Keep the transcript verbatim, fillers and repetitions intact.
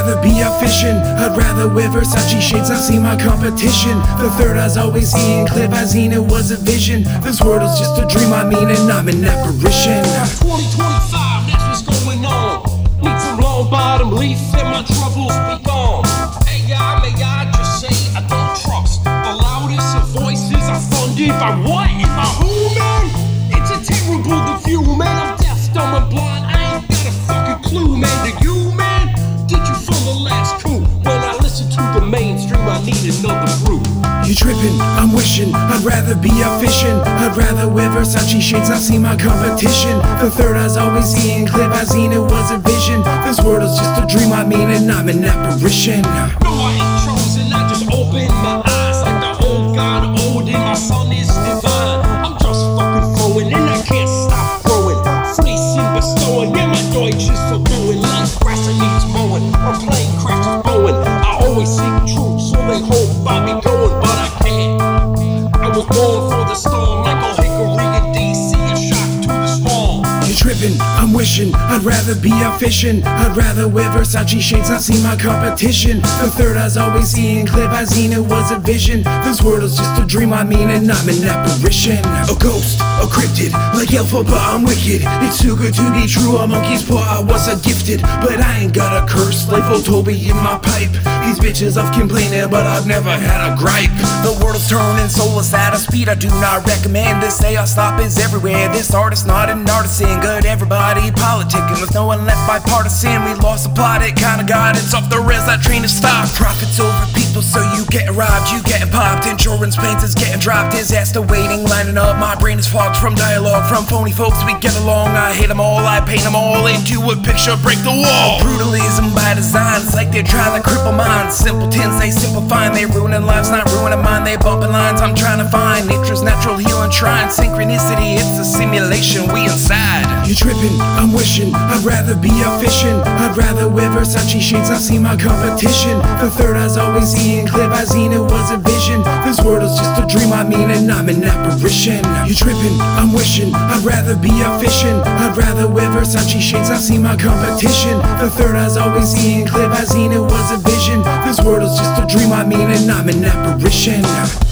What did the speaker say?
rather be out fishing. I'd rather wear Versace shades, I see my competition. The third eye's always seeing clear, I seen it was a vision. This world is just a dream, I mean, and I'm an apparition. twenty twenty-five, that's what's going on. Need some long bottom leaf and my troubles be gone. Hey, y'all, may I just say I don't trust the loudest of voices are funded by what? If I who, man? It's a terrible the view, man. I'm deaf, dumb, and blind. I ain't got a fucking clue, man. Do you, man? Did you feel the last coup? When I listen to the mainstream, I need another brew. You trippin', I'm wishing, I'd rather be out fishing. I'd rather wear Versace shades, I see my competition. The third eye's always seeing clear, I seen it was a vision. This world is just a dream, I mean, and I'm an apparition. No, I ain't chosen, I just open my eyes like the old God old and my son is divine. I'm just fucking flowing and I can't stop growing. Fleecing, bestowing, yeah, my Deutsch is so doing. Like grass that needs mowing, or plane crashes blowing. I always seek truth, so they hope I be going, but I can't. I was born for the storm, like a hickory in D C, a shock to the storm. You trippin', I'm wishing, I'd rather be out fishing. I'd rather wear Versace shades, I see my competition. The third eye's always seeing clear, I seen it was a vision. This world is just a dream, I mean, and I'm an apparition. A ghost, a cryptid, like Alpha, but I'm wicked. It's too good to be true, a monkey's paw, I was a gifted. But I ain't got a curse, like Toby in my pipe. These bitches I've complaining, but I've never had a gripe. The world is turning, soulless at a speed I do not recommend. This say I stop is everywhere. This artist not an artisan. Good everybody politicking with no one left bipartisan. We lost a plot, it kinda got it's off the rails, that train is stopped. Profits over people, so you getting robbed, you getting popped. Insurance plans is getting dropped, disaster waiting, lining up. My brain is fogged from dialogue, from phony folks we get along. I hate them all, I paint them all into a picture, break the wall. Brutalism by design, it's like they're trying to cripple minds. Simpletons, they simplifying, they ruining lives, not ruining mine. They bumping lines, I'm trying to find nature's natural healing shrine. Synchronicity, it's a simulation, we inside. You trippin', I'm wishing, I'd rather be out fishing. I'd rather wear Versace shades, I see my competition. The third eye's always seeing clear, I seen it was a vision. This world is just a dream, I mean, and I'm an apparition. You trippin', I'm wishing, I'd rather be out fishing. I'd rather wear Versace shades, I see my competition. The third eye's always seeing clear, I seen it was a vision. This world is just a dream, I mean, and I'm an apparition.